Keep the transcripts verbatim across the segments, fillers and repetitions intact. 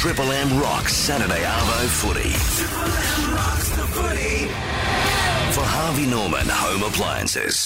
Triple M rocks Saturday Arvo footy. Triple M rocks the footy. For Harvey Norman Home Appliances.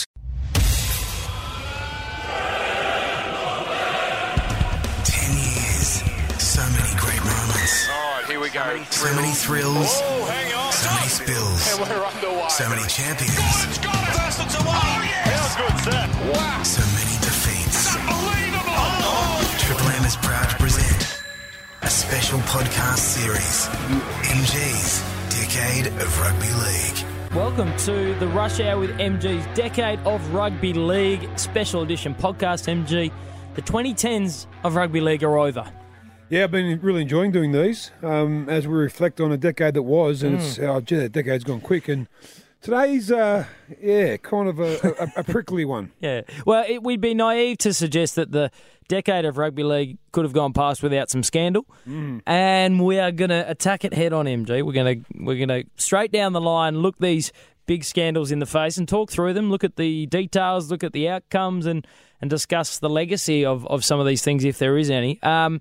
Ten years. So many great moments. All right, here we go. So many thrills. Oh, hang on. So many spills. And we're underway. So many champions. It's got it. First it's away. Oh, yes. How good's that? Wow. So many defeats. Unbelievable. Oh. Triple M is proud to present a special podcast series, M G's Decade of Rugby League. Welcome to the Rush Hour with M G's Decade of Rugby League Special Edition podcast. M G, the twenty tens of Rugby League are over. Yeah, I've been really enjoying doing these um, as we reflect on a decade that was, and mm. it's oh, gee, that decade's gone quick. And today's, uh, yeah, kind of a, a, a prickly one. Yeah, well, it, we'd be naive to suggest that the decade of rugby league could have gone past without some scandal, mm. and we are going to attack it head on, M G. We're going to we're going to straight down the line, look these big scandals in the face, and talk through them. Look at the details, look at the outcomes, and and discuss the legacy of of some of these things, if there is any. Um,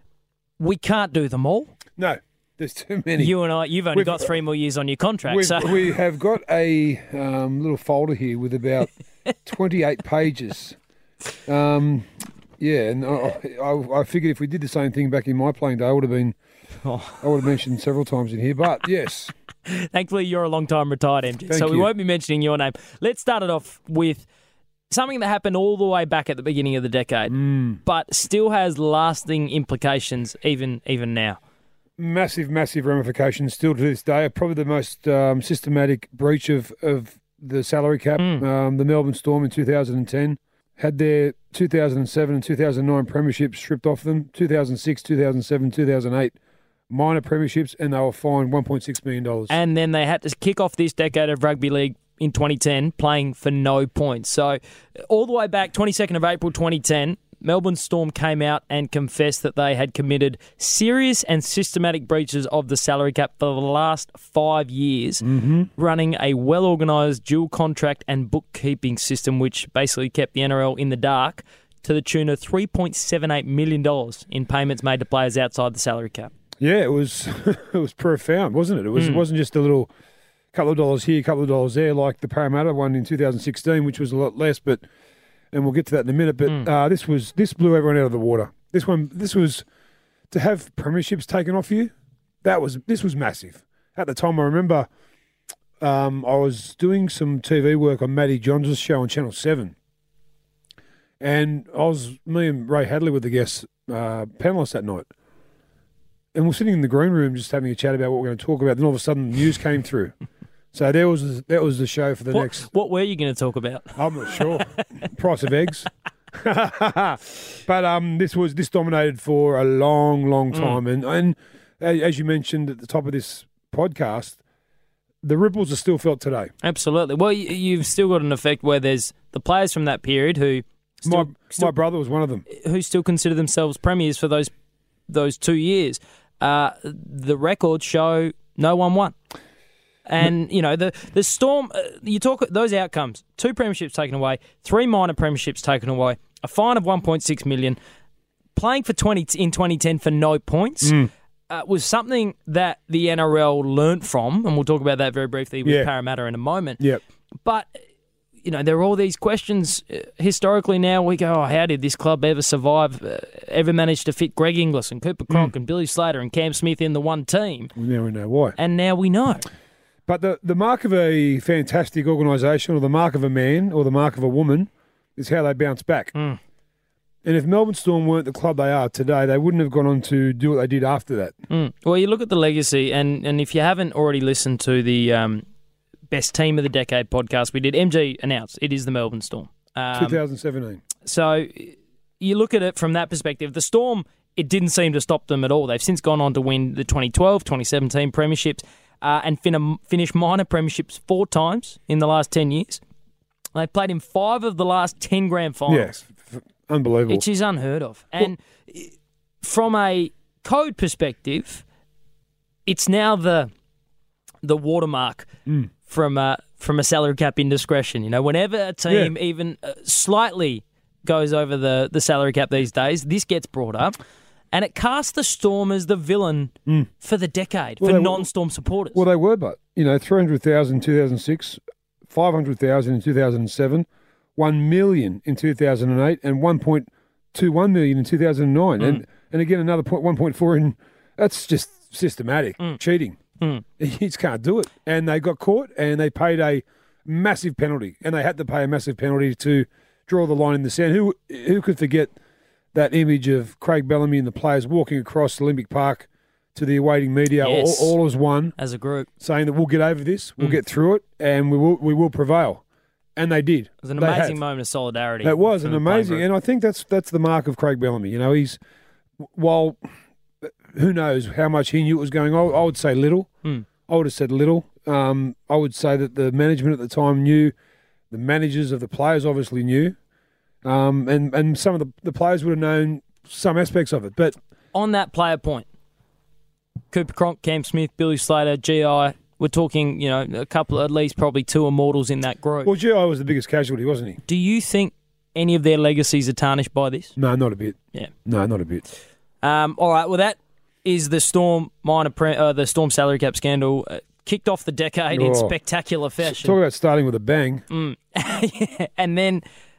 We can't do them all. No, there's too many. You and I, you've only We've, got three more years on your contract. We've, So we have got a um, little folder here with about twenty-eight pages. Um, yeah, and I, I, I figured if we did the same thing back in my playing day, I would have been, oh. I would have mentioned several times in here. But yes, thankfully you're a long time retired, M G, Thank so we you. won't be mentioning your name. Let's start it off with something that happened all the way back at the beginning of the decade, mm. but still has lasting implications even even now. Massive, massive ramifications still to this day. Probably the most um, systematic breach of, of the salary cap. Mm. Um, the Melbourne Storm in two thousand ten had their two thousand seven and two thousand nine premierships stripped off them. two thousand six, two thousand seven, two thousand eight minor premierships, and they were fined one point six million dollars. And then they had to kick off this decade of rugby league in twenty ten, playing for no points. So all the way back, twenty-second of April twenty ten, Melbourne Storm came out and confessed that they had committed serious and systematic breaches of the salary cap for the last five years, mm-hmm. running a well-organised dual contract and bookkeeping system, which basically kept the N R L in the dark, to the tune of three point seven eight million dollars in payments made to players outside the salary cap. Yeah, it was it was profound, wasn't it? It was Mm. it wasn't just a little couple of dollars here, couple of dollars there, like the Parramatta one in two thousand sixteen, which was a lot less. But and we'll get to that in a minute. But Mm. uh, this was this blew everyone out of the water. This one, this was to have premierships taken off you. That was this was massive. At the time, I remember um, I was doing some T V work on Matty Johns' show on Channel Seven, and I was me and Ray Hadley were the guest uh, panelists that night. And we're sitting in the green room just having a chat about what we're going to talk about. Then all of a sudden, the news came through. So there was that was the show for the What, next. what were you going to talk about? I'm not sure. Price of eggs. But um, this was this dominated for a long, long time, mm. and and as you mentioned at the top of this podcast, the ripples are still felt today. Absolutely. Well, you- you've still got an effect where there's the players from that period who still, my still my brother was one of them. who still consider themselves premiers for those those two years. Uh, the records show no one won. And, you know, the, the Storm, uh, you talk those outcomes, two premierships taken away, three minor premierships taken away, a fine of one point six million dollars, playing for twenty in twenty ten for no points, Mm. uh, was something that the N R L learnt from, and we'll talk about that very briefly with Yeah. Parramatta in a moment. Yep. But, you know, there are all these questions. Uh, historically now, we go, oh, how did this club ever survive, uh, ever manage to fit Greg Inglis and Cooper Cronk Mm. and Billy Slater and Cam Smith in the one team? We never know why. And now we know. But the, the mark of a fantastic organisation, or the mark of a man, or the mark of a woman, is how they bounce back. Mm. And if Melbourne Storm weren't the club they are today, they wouldn't have gone on to do what they did after that. Mm. Well, you look at the legacy, and, and if you haven't already listened to the um, Best Team of the Decade podcast we did, M G announced it is the Melbourne Storm. Um, twenty seventeen. So you look at it from that perspective. The Storm, it didn't seem to stop them at all. They've since gone on to win the twenty twelve, twenty seventeen premierships uh, and fin- finish minor premierships four times in the last ten years. They've played in five of the last ten grand finals. Yes, f- unbelievable. Which is unheard of. And well, from a code perspective, it's now the the watermark mm. from a, from a salary cap indiscretion. You know, whenever a team Yeah. even uh, slightly goes over the, the salary cap these days, this gets brought up. And it cast the Storm as the villain Mm. for the decade, Well, for they were- non-Storm supporters. Well, they were, but, you know, three hundred thousand in two thousand six, five hundred thousand in two thousand seven, one million in two thousand eight, and one point two one million in two thousand nine. Mm. And and again, another point, one point four in, that's just systematic Mm. cheating. Mm. You just can't do it. And they got caught and they paid a massive penalty. And they had to pay a massive penalty to draw the line in the sand. Who who could forget that image of Craig Bellamy and the players walking across Olympic Park to the awaiting media, Yes. all, all as one, As a group. saying that we'll get over this, we'll Mm. get through it, and we will we will prevail. And they did. It was an They amazing have. moment of solidarity. It was from an the playing amazing, group. and I think that's that's the mark of Craig Bellamy. You know, he's while who knows how much he knew it was going on. I would say little. Mm. I would have said little. Um, I would say that the management at the time knew, the managers of the players obviously knew, um, and and some of the, the players would have known some aspects of it. But On that player point, Cooper Cronk, Cam Smith, Billy Slater, G I, we're talking, you know, a couple, at least probably two immortals in that group. well, G I was the biggest casualty, wasn't he? Do you think any of their legacies are tarnished by this? No, not a bit. Yeah. No, not a bit. Um, all right. Well, that is the Storm minor pre- uh, the Storm salary cap scandal. Uh, kicked off the decade in Oh. spectacular fashion. Talk about starting with a bang. Mm. Yeah. And then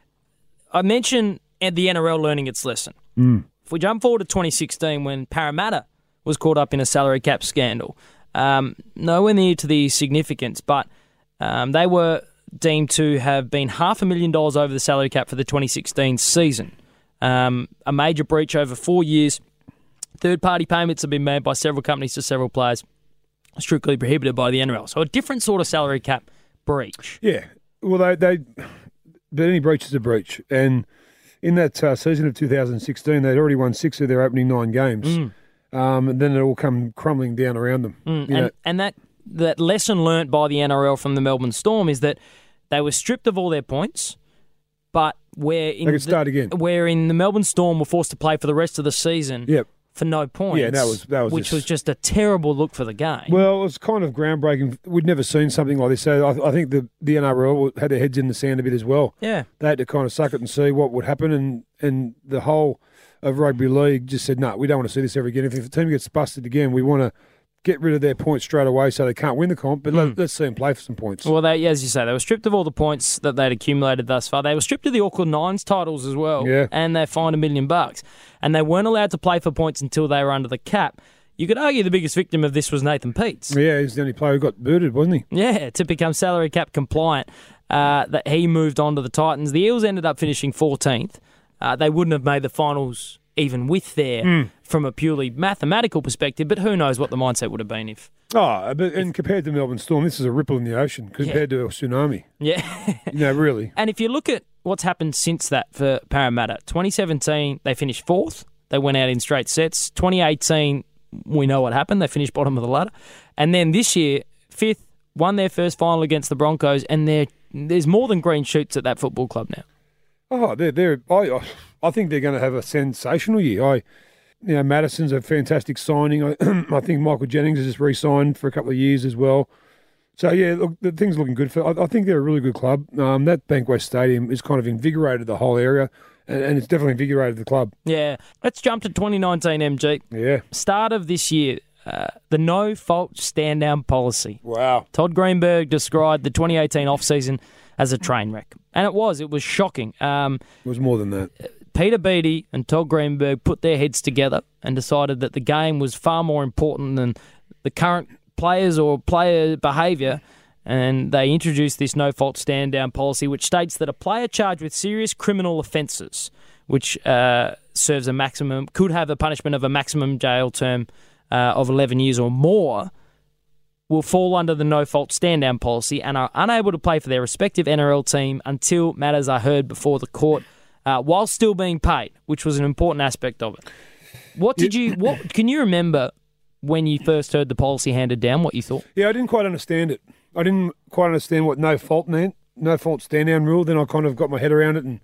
I mentioned the N R L learning its lesson. Mm. If we jump forward to twenty sixteen, when Parramatta was caught up in a salary cap scandal, um, nowhere near to the significance, but um, they were deemed to have been half a million dollars over the salary cap for the twenty sixteen season. Um, a major breach over four years. Third-party payments have been made by several companies to several players, strictly prohibited by the N R L. So a different sort of salary cap breach. Yeah. Well, they, they but any breach is a breach. And in that uh, season of two thousand sixteen, they'd already won six of their opening nine games. Mm. Um, and then it all come crumbling down around them. Mm, You and know, and that, that lesson learnt by the N R L from the Melbourne Storm is that they were stripped of all their points, but where in They could the, start again. where in the Melbourne Storm were forced to play for the rest of the season Yep. for no points. Yeah, that was- that was which just- was just a terrible look for the game. Well, it was kind of groundbreaking. We'd never seen something like this. So I, I think the, the N R L had their heads in the sand a bit as well. yeah, They had to kind of suck it and see what would happen. And, and the whole of rugby league just said, no, we don't want to see this ever again. If, if a team gets busted again, we want to get rid of their points straight away so they can't win the comp. But let, let's see them play for some points. well, they, as you say, they were stripped of all the points that they'd accumulated thus far. They were stripped of the Auckland Nines titles as well, Yeah. and they fined a million bucks. And they weren't allowed to play for points until they were under the cap. You could argue the biggest victim of this was Nathan Peets. Yeah, he's the only player who got booted, wasn't he? Yeah, to become salary cap compliant, uh, that he moved on to the Titans. The Eels ended up finishing fourteenth. Uh, they wouldn't have made the finals even with their, Mm. from a purely mathematical perspective, but who knows what the mindset would have been if... Oh, but and compared to Melbourne Storm, this is a ripple in the ocean compared to a tsunami. Yeah. You know, really. And if you look at what's happened since that for Parramatta, twenty seventeen, they finished fourth. They went out in straight sets. twenty eighteen, we know what happened. They finished bottom of the ladder. And then this year, fifth, won their first final against the Broncos, and they're, there's more than green shoots at that football club now. Oh, they're they're. I I think they're going to have a sensational year. I, you know, Madison's a fantastic signing. I, I think Michael Jennings has just re-signed for a couple of years as well. So yeah, look, the things are looking good for. I, I think they're a really good club. Um, that Bankwest Stadium has kind of invigorated the whole area, and, and it's definitely invigorated the club. Yeah. Let's jump to twenty nineteen, M G. Yeah. Start of this year, uh, the no-fault stand-down policy. Wow. Todd Greenberg described the twenty eighteen off-season as a train wreck. And it was. It was shocking. Um, It was more than that. Peter Beattie and Todd Greenberg put their heads together and decided that the game was far more important than the current players or player behaviour, and they introduced this no-fault stand-down policy, which states that a player charged with serious criminal offences, which uh, serves a maximum, could have a punishment of a maximum jail term uh, of eleven years or more, will fall under the no-fault stand-down policy and are unable to play for their respective N R L team until matters are heard before the court, uh, while still being paid, which was an important aspect of it. What did you? What can you remember when you first heard the policy handed down? What you thought? Yeah, I didn't quite understand it. I didn't quite understand what no fault meant, no fault stand down rule. Then I kind of got my head around it, and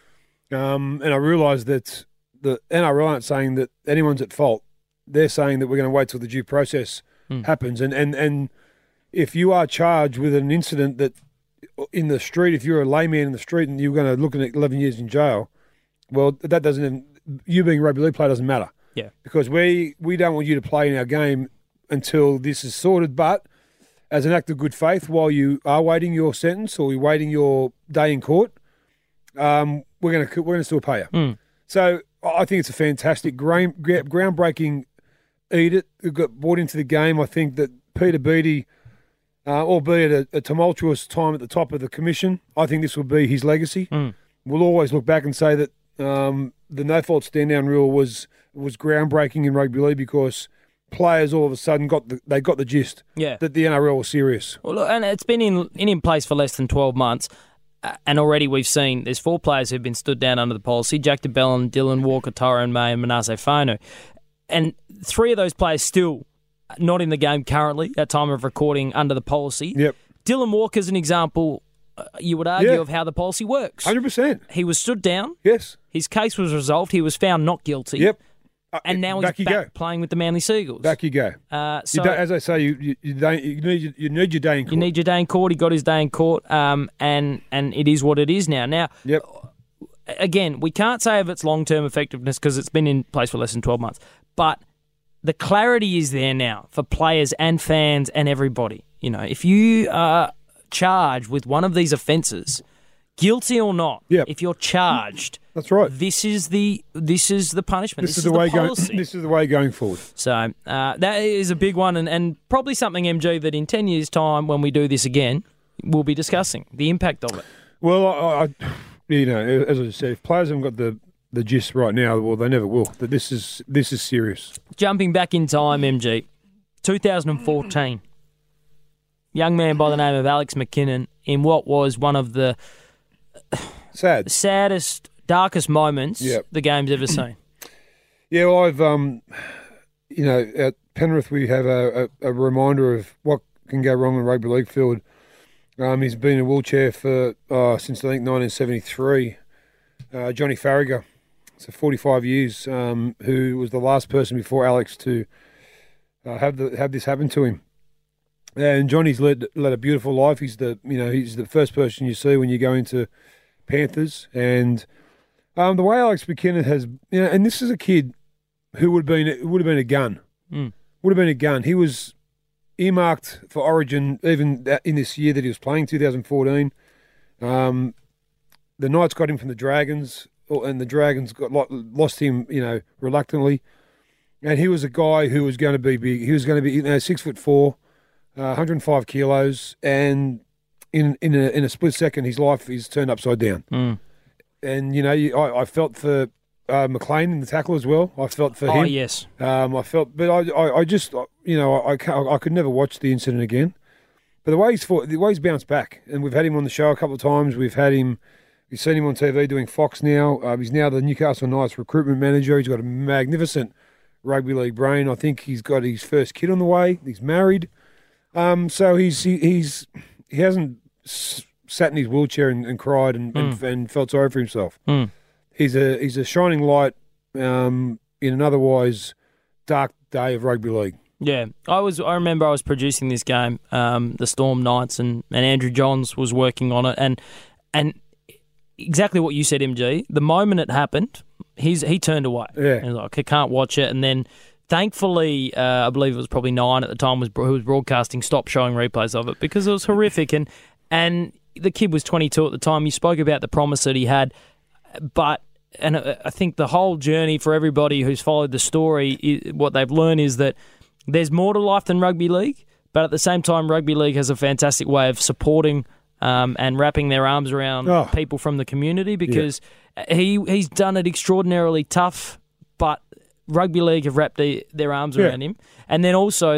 um, and I realised that the N R L aren't saying that anyone's at fault. They're saying that we're going to wait till the due process mm. happens, and, and and if you are charged with an incident that in the street, if you're a layman in the street and you're going to look at eleven years in jail, well, that doesn't. You being a rugby league player doesn't matter. Yeah. Because we, we don't want you to play in our game until this is sorted. But as an act of good faith, while you are waiting your sentence or you're waiting your day in court, um, we're going to we're going to still pay you. Mm. So I think it's a fantastic, ground, groundbreaking edict that got brought into the game. I think that Peter Beattie, uh, albeit a, a tumultuous time at the top of the commission, I think this will be his legacy. Mm. We'll always look back and say that um, the no-fault stand-down rule was was groundbreaking in rugby league because players all of a sudden got the, they got the gist Yeah. that the N R L was serious. Well, look, and it's been in, in in place for less than twelve months, uh, and already we've seen there's four players who've been stood down under the policy: Jack DeBellin, Dylan Walker, Tyrone May, and Manasseh Fanu. And three of those players still not in the game currently at time of recording under the policy. Yep, Dylan Walker's an example, uh, you would argue, Yeah. of how the policy works. one hundred percent. He was stood down. Yes. His case was resolved. He was found not guilty. Yep. Uh, And now back he's you back go. playing with the Manly Seagulls. Back you go. Uh, You so don't, as I say, you you, you, don't, you need you need your day in court. you need your day in court. He got his day in court, um, and and it is what it is now. Now, Yep. again, we can't say of its long-term effectiveness because it's been in place for less than twelve months. But the clarity is there now for players and fans and everybody. You know, if you are charged with one of these offences, guilty or not, Yep. if you're charged, That's right. this is the this is the punishment. This, This, is the way going. policy. This is the way going forward. So uh, that is a big one, and, and probably something, M G, that in ten years' time, when we do this again, we'll be discussing the impact of it. Well, I, I, you know, as I said, if players haven't got the, the gist right now, well, they never will. That this is this is serious. Jumping back in time, M G, two thousand fourteen, young man by the name of Alex McKinnon, in what was one of the Sad. saddest, darkest moments Yep. the game's ever seen. Yeah, well, I've, um, you know, at Penrith we have a, a, a reminder of what can go wrong in a rugby league field. Um, he's been in a wheelchair for uh, since I think nineteen seventy-three. Uh, Johnny Farragher, so forty-five years, um, who was the last person before Alex to uh, have the have this happen to him. And Johnny's led led a beautiful life. He's the you know he's the first person you see when you go into Panthers, and um, the way Alex McKinnon has, you know, and this is a kid who would have been would have been a gun, Mm. would have been a gun. He was earmarked for Origin even that- in this year that he was playing, two thousand fourteen. Um, the Knights got him from the Dragons, or- and the Dragons got lo- lost him, you know, reluctantly. And he was a guy who was going to be big. He was going to be, you know, six foot four, uh, one hundred five kilos, and in in a in a split second, his life is turned upside down. Mm. And you know, you, I, I felt for uh, McLean in the tackle as well. I felt for Oh, him. yes. Um, I felt, but I, I, I just, you know, I, can't, I could never watch the incident again. But the way he's fought, the way he's bounced back, and we've had him on the show a couple of times. We've had him, we've seen him on T V doing Fox now. Uh, he's now the Newcastle Knights recruitment manager. He's got a magnificent rugby league brain. I think he's got his first kid on the way. He's married, um, so he's he, he's he hasn't s- sat in his wheelchair and, and cried and, and, and felt sorry for himself. Mm. He's a he's a shining light um, in an otherwise dark day of rugby league. Yeah, I was. I remember I was producing this game, um, the Storm Knights, and, and Andrew Johns was working on it, and and exactly what you said, M G. The moment it happened, he's he turned away. Yeah. He was like, I can't watch it, and then thankfully, uh, I believe it was probably Nine at the time was who was broadcasting, stopped showing replays of it because it was horrific, and and the kid was twenty-two at the time. You spoke about the promise that he had, but. And I think the whole journey for everybody who's followed the story, what they've learned is that there's more to life than rugby league, but at the same time, rugby league has a fantastic way of supporting um, and wrapping their arms around Oh. people from the community because he he's done it extraordinarily tough, but rugby league have wrapped the, their arms Yeah. around him. And then also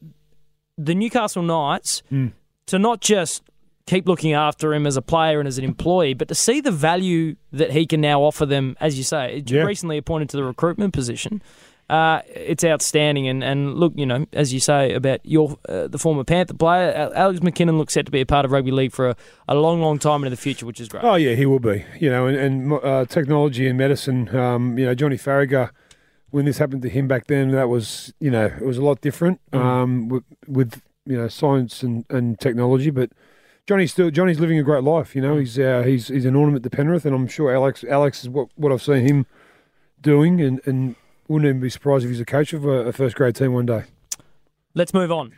the Newcastle Knights, Mm. to not just keep looking after him as a player and as an employee, but to see the value that he can now offer them, as you say, Yeah. recently appointed to the recruitment position. Uh, it's outstanding, and, and look, you know, as you say about your uh, the former Panther player, Al- Alex McKinnon looks set to be a part of rugby league for a, a long, long time into the future, which is great. Oh yeah, he will be. You know, and, and uh, technology and medicine. Um, you know, Johnny Farragher, when this happened to him back then, that was you know it was a lot different um, with, with you know science and, and technology, but. Johnny's still Johnny's living a great life, you know. He's uh, he's he's an ornament to Penrith, and I'm sure Alex Alex is what, what I've seen him doing, and, and wouldn't even be surprised if he's a coach of a, a first grade team one day. Let's move on.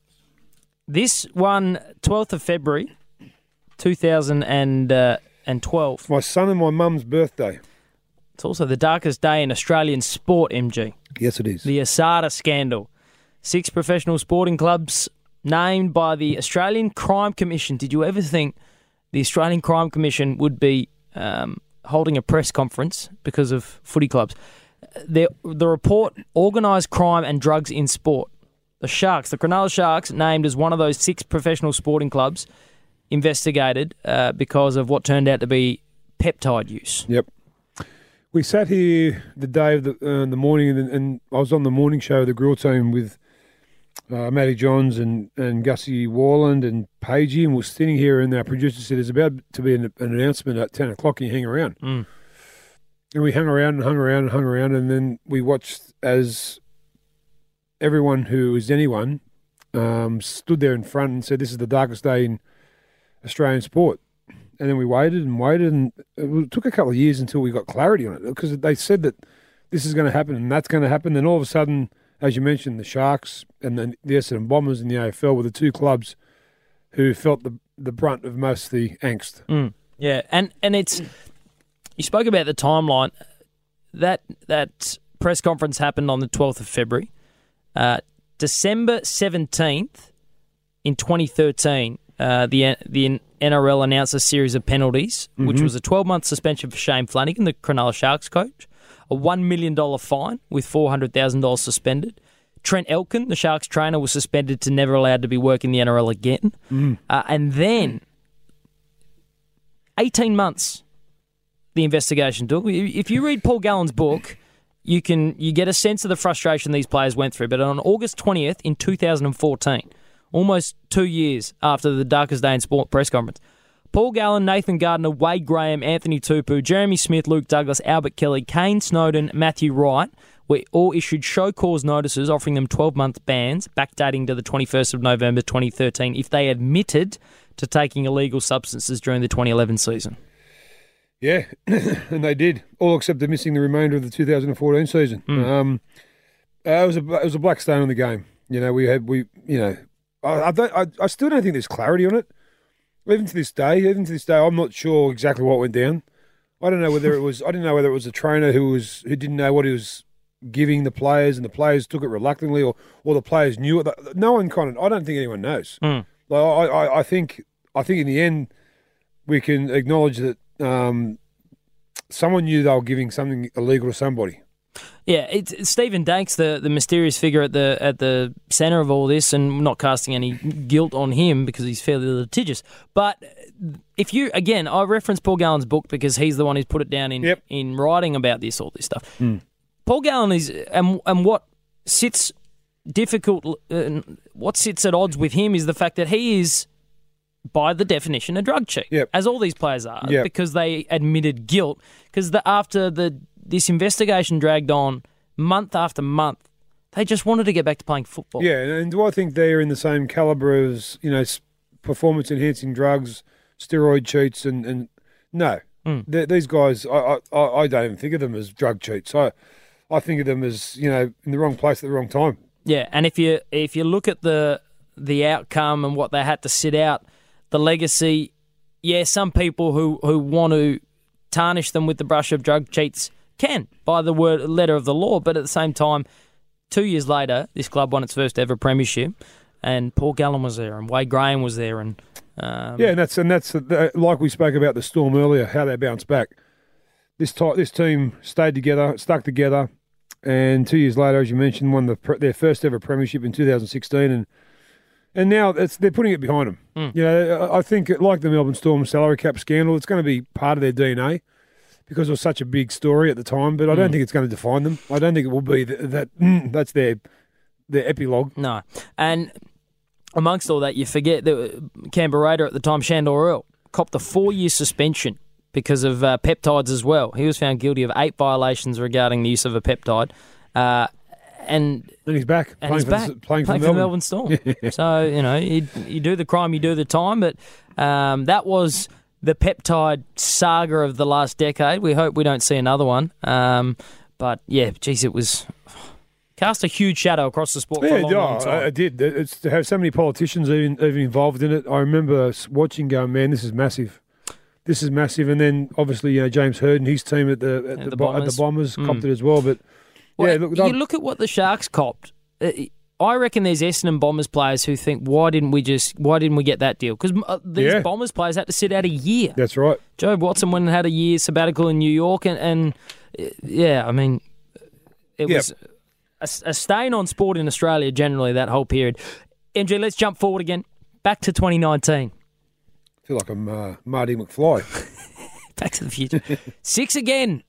This one, twelfth of February, two thousand twelve. My son and my mum's birthday. It's also the darkest day in Australian sport, M G. Yes, it is. The Asada scandal. Six professional sporting clubs named by the Australian Crime Commission. Did you ever think the Australian Crime Commission would be um, holding a press conference because of footy clubs? The, the report, Organised Crime and Drugs in Sport. The Sharks, the Cronulla Sharks, named as one of those six professional sporting clubs investigated uh, because of what turned out to be peptide use. Yep. We sat here the day of the, uh, the morning, and, and I was on the morning show of the Grill Team with uh, Matty Johns and, and Gussie Warland and Pagey, and we're sitting here, and our producer said, there's about to be an, an announcement at ten o'clock, and you hang around. Mm. And we hung around and hung around and hung around, and then we watched as everyone who is anyone um, stood there in front and said, this is the darkest day in Australian sport. And then we waited and waited, and it took a couple of years until we got clarity on it, because they said that this is going to happen and that's going to happen. And all of a sudden, as you mentioned, the Sharks and then the Essendon Bombers in the A F L were the two clubs who felt the the brunt of most of the angst. Mm. Yeah, and, and it's... You spoke about the timeline. That that press conference happened on the twelfth of February. Uh, December seventeenth in twenty thirteen, uh, the the N R L announced a series of penalties, mm-hmm. which was a twelve-month suspension for Shane Flanagan, the Cronulla Sharks coach, a one million dollars fine with four hundred thousand dollars suspended. Trent Elkin, the Sharks trainer, was suspended to never allowed to be working the N R L again. Mm. Uh, and then eighteen months the investigation took. If you read Paul Gallen's book, you can you get a sense of the frustration these players went through. But on August twentieth in two thousand fourteen, almost two years after the darkest day in sport press conference, Paul Gallen, Nathan Gardner, Wade Graham, Anthony Tupou, Jeremy Smith, Luke Douglas, Albert Kelly, Kane Snowden, Matthew Wright were all issued show cause notices offering them twelve-month bans backdating to the twenty-first of November twenty thirteen if they admitted to taking illegal substances during the twenty eleven season. Yeah, and they did, all except they're missing the remainder of the two thousand fourteen season. Mm. Um, uh, it was a it was a black stone on the game. You know, we had we you know, I I, don't, I I still don't think there's clarity on it. Even to this day, even to this day, I'm not sure exactly what went down. I don't know whether it was I didn't know whether it was a trainer who was who didn't know what he was giving the players, and the players took it reluctantly, or or the players knew it. No one kind of. I don't think anyone knows. Mm. Like I, I I think I think in the end we can acknowledge that. Um, someone knew they were giving something illegal to somebody. Yeah, it's, it's Stephen Danks, the, the mysterious figure at the at the centre of all this, and not casting any guilt on him because he's fairly litigious. But if you, again, I reference Paul Gallen's book because he's the one who's put it down in, yep. in writing about this, all this stuff. Mm. Paul Gallen is, and, and what sits difficult, uh, what sits at odds with him is the fact that he is, by the definition, a drug cheat, yep. as all these players are, yep. because they admitted guilt. Because the, after the this investigation dragged on month after month, they just wanted to get back to playing football. Yeah, and do I think they're in the same calibre as, you know, performance-enhancing drugs, steroid cheats, and, and no. Mm. These guys, I, I I don't even think of them as drug cheats. I I think of them as, you know, in the wrong place at the wrong time. Yeah, and if you if you look at the the outcome and what they had to sit out, the legacy, yeah, some people who, who want to tarnish them with the brush of drug cheats can, by the word letter of the law, but at the same time, two years later, this club won its first ever premiership, and Paul Gallen was there, and Wade Graham was there, and um, yeah, and that's and that's uh, like we spoke about the Storm earlier, how they bounced back. This ty- this team stayed together, stuck together, and two years later, as you mentioned, won the their first ever premiership in two thousand sixteen, and. And now it's, they're putting it behind them. Mm. You know, I think, like the Melbourne Storm salary cap scandal, it's going to be part of their D N A because it was such a big story at the time. But I don't mm. think it's going to define them. I don't think it will be that. that mm, that's their their epilogue. No, and amongst all that, you forget that Canberra Raider at the time, Shandor Earl, copped a four-year suspension because of uh, peptides as well. He was found guilty of eight violations regarding the use of a peptide. Uh, And then he's back. And playing he's for back. The, playing, playing for, for Melbourne. Melbourne Storm. So, you know, you, you do the crime, you do the time. But um, that was the peptide saga of the last decade. We hope we don't see another one. Um, But, yeah, geez, it was cast a huge shadow across the sport for Yeah, a long, yeah, long time. I, I did. It's to have so many politicians even, even involved in it. I remember s- watching, going, man, this is massive. This is massive. And then obviously, you know, James Hird and his team at the at, At the, the Bo- at the Bombers. Bombers Mm. copped it as well. But Well, yeah, look, you they've- look at what the Sharks copped. Uh, I reckon there's Essendon Bombers players who think, why didn't we just, why didn't we get that deal? Because uh, these Yeah. Bombers players had to sit out a year. that's right. Joe Watson went and had a year sabbatical in New York, and, and uh, yeah, I mean, it Yep. was a, a stain on sport in Australia generally that whole period. M G, let's jump forward again, back to twenty nineteen. I feel like I'm uh, Marty McFly. Back to the future. Six again.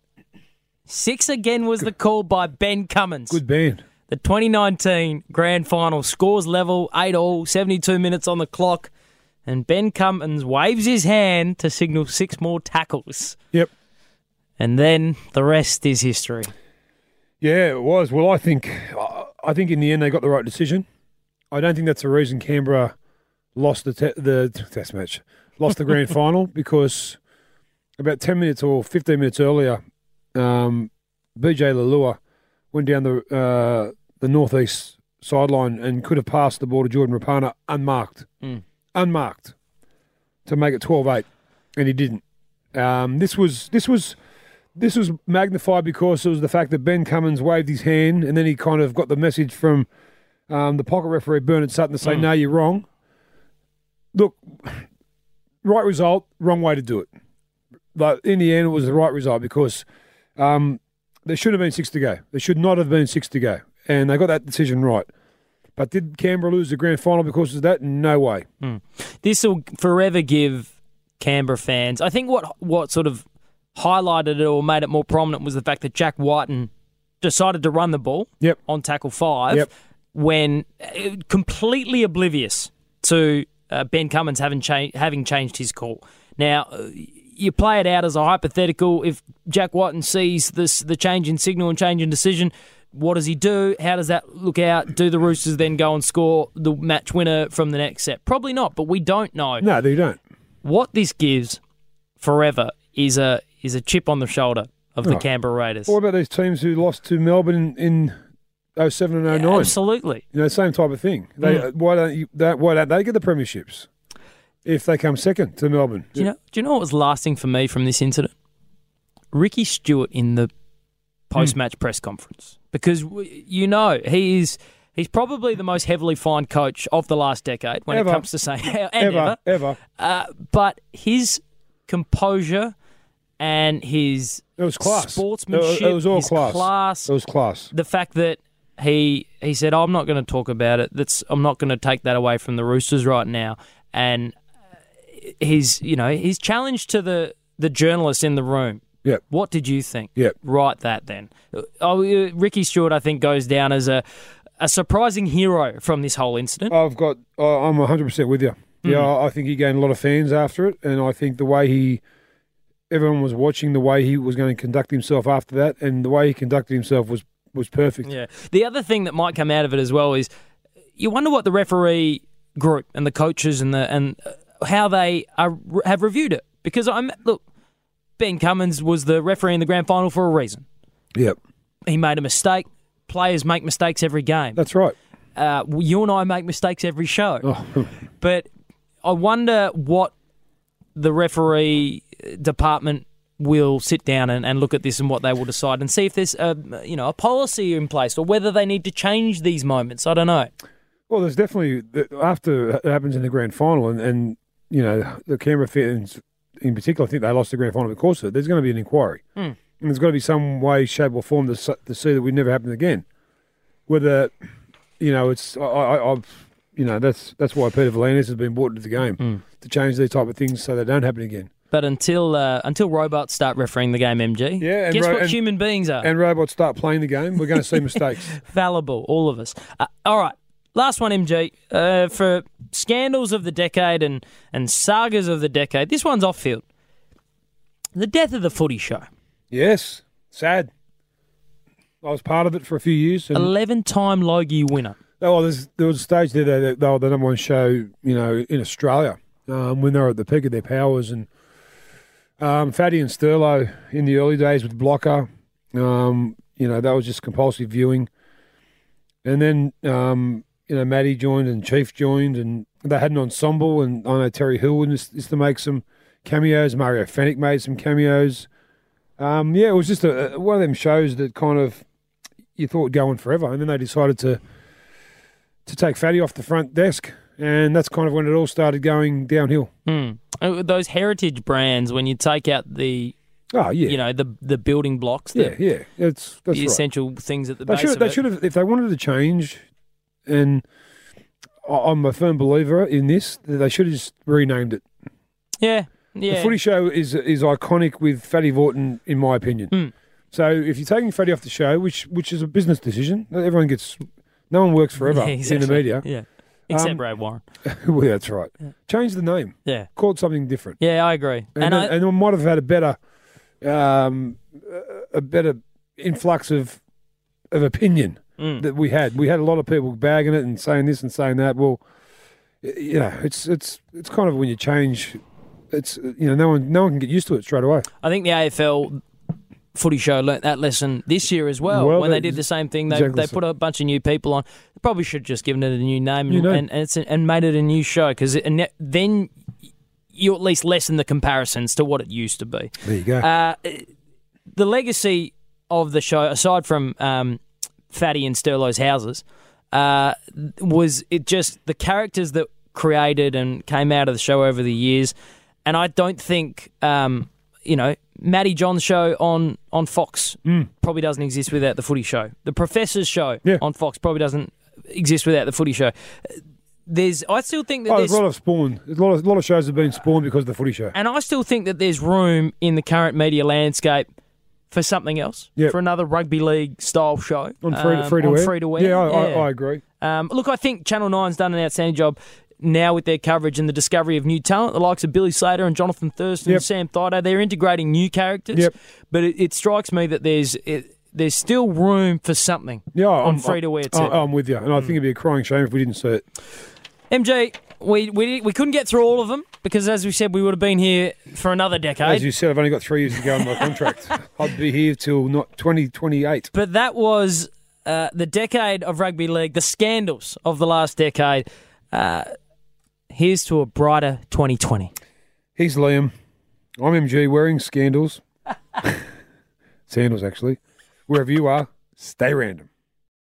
Six again was the call by Ben Cummins. Good band. The twenty nineteen grand final scores level, eight all, seventy-two minutes on the clock, and Ben Cummins waves his hand to signal six more tackles. Yep. And then the rest is history. Yeah, it was. Well, I think I think in the end they got the right decision. I don't think that's the reason Canberra lost the te- the test match, lost the grand final, because about ten minutes or fifteen minutes earlier, um, B J Lalua went down the uh, the northeast sideline and could have passed the ball to Jordan Rapana unmarked, Mm. unmarked, to make it twelve eight, and he didn't. Um, this was this was. This was magnified because it was the fact that Ben Cummins waved his hand, and then he kind of got the message from um, the pocket referee, Bernard Sutton, to say, no, you're wrong. Look, right result, wrong way to do it. But in the end, it was the right result because um, there should have been six to go. There should not have been six to go. And they got that decision right. But did Canberra lose the grand final because of that? No way. This will forever give Canberra fans, I think what what sort of highlighted it or made it more prominent was the fact that Jack Whiten decided to run the ball Yep. on tackle five Yep. when uh, completely oblivious to uh, Ben Cummins having, cha- having changed his call. Now, uh, you play it out as a hypothetical. If Jack Whiten sees this the change in signal and change in decision, what does he do? How does that look out? Do the Roosters then go and score the match winner from the next set? Probably not, but we don't know. No, they don't. What this gives forever is a is a chip on the shoulder of the Oh. Canberra Raiders. What about these teams who lost to Melbourne in, in oh seven and oh nine? Absolutely. You know, same type of thing. They Mm. why don't you? That, why don't they get the premierships if they come second to Melbourne? Do you know? Do you know what was lasting for me from this incident? Ricky Stewart in the post-match press conference, because w- you know he is he's probably the most heavily fined coach of the last decade when Ever. it comes to saying and ever, ever. ever. Uh, but his composure and his It was class. sportsmanship, It was, it was all his class. class, It was class. the fact that he he said, oh, I'm not going to talk about it. That's I'm not going to take that away from the Roosters right now. And his you know his challenge to the the journalists in the room. Yep. What did you think? Yep. Write that then. Oh, uh, Ricky Stewart, I think, goes down as a a surprising hero from this whole incident. I've got. Uh, I'm one hundred percent with you. Yeah, I I think he gained a lot of fans after it, and I think the way he, everyone was watching the way he was going to conduct himself after that, and the way he conducted himself was was perfect. Yeah. The other thing that might come out of it as well is you wonder what the referee group and the coaches and the and how they are, have reviewed it, because I'm look. Ben Cummins was the referee in the grand final for a reason. Yep, He made a mistake. Players make mistakes every game. that's right. Uh, you and I make mistakes every show. Oh, But I wonder what the referee department will sit down and, and look at this and what they will decide and see if there's a, you know, a policy in place or whether they need to change these moments. I don't know. well, there's definitely after it happens in the grand final, and, and you know the Canberra fans in particular, I think they lost the grand final because of it. There's going to be an inquiry, Hmm. and there's got to be some way, shape, or form to s- to see that we never happen again. Whether you know, it's I, I, I've you know that's that's why Peter V'landys has been brought into the game Hmm. to change these type of things so they don't happen again. But until uh, until robots start refereeing the game, M G, Yeah, and guess ro- what and- human beings are? And robots start playing the game, we're going to see mistakes. Fallible, all of us. Uh, all right, last one, M G. Uh, for scandals of the decade and, and sagas of the decade, this one's off field. The death of the footy show. Yes, sad. I was part of it for a few years. And, eleven-time Logie winner. oh, there's, there was a stage there that they were the number one show, you know, in Australia um, when they were at the peak of their powers. And um, Fatty and Sterlo in the early days with Blocker, um, you know, that was just compulsive viewing. And then, um, you know, Maddie joined and Chief joined, and they had an ensemble, and I know Terry Hill used, used to make some cameos. Mario Fennick made some cameos. Um, yeah, it was just a, one of them shows that kind of you thought would go on forever, and then they decided to to take Fatty off the front desk, and that's kind of when it all started going downhill. Mm. Those heritage brands, when you take out the, oh yeah, you know, the the building blocks, yeah, the, yeah, it's that's the right. essential things at the They base should of they it. should have, if they wanted to change, and I- I'm a firm believer in this, that they should have just renamed it. Yeah, yeah. The Footy Show is is iconic with Fatty Vaughton, in my opinion. Mm. So if you're taking Fatty off the show, which which is a business decision, everyone gets, no one works forever Yeah, exactly. in the media. Yeah, except Um, Brad Warren. Well, that's right. Change the name. Yeah, Call it something different. yeah, I agree. And, And, then, I, and we might have had a better, um, a better influx of of opinion Mm. that we had. We had a lot of people bagging it and saying this and saying that. Well, y- you know, it's it's it's kind of when you change, it's you know, no one no one can get used to it straight away. I think the A F L Footy Show learnt that lesson this year as well. Well, when they that- did the same thing, they exactly they so. put a bunch of new people on. They probably should have just given it a new name and New name. and, and, it's, and made it a new show, because then you at least lessen the comparisons to what it used to be. There you go. Uh, the legacy of the show, aside from um, Fatty and Sterlo's houses, uh, was it just the characters that created and came out of the show over the years. And I don't think, um, you know, Matty John's show on, on Fox probably doesn't exist without the Footy Show. The Professor's show Yeah. on Fox probably doesn't exist without the Footy Show. There's, I still think that Oh, there's, there's a lot of spawn. There's a lot of, a lot of shows have been spawned because of the Footy Show. and I still think that there's room in the current media landscape for something else, Yep. for another rugby league style show On free, um, free to on air. free to air. Yeah, I, I, I agree. Um, look, I think Channel nine's done an outstanding job now with their coverage and the discovery of new talent, the likes of Billy Slater and Jonathan Thurston Yep. and Sam Thido. They're integrating new characters, Yep. but it, it strikes me that there's it, there's still room for something Yeah, on I'm, free to air too. I- I'm with you, and I think it'd be a crying shame if we didn't see it. M G, we, we we couldn't get through all of them because, as we said, we would have been here for another decade. As you said, I've only got three years to go on my contract. I'd be here till not twenty twenty-eight. But that was uh, the decade of rugby league, the scandals of the last decade. Uh, here's to a brighter twenty twenty. He's Liam. I'm M G wearing scandals. Sandals, actually. Wherever you are, stay random.